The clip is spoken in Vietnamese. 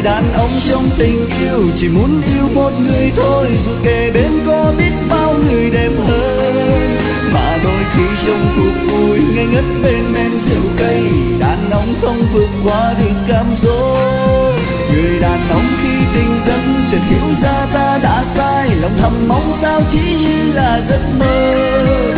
đàn ông trong tình yêu chỉ muốn yêu một người thôi, dù kề bên có biết bao người đẹp hơn. Mà đôi khi trong cuộc vui ngây ngất bên men rượu cây, đàn ông không vượt qua được cám dỗ. Người đàn ông khi tình dâng chợt hiểu ra ta đã sai, lòng thầm mong sao chỉ như là giấc mơ.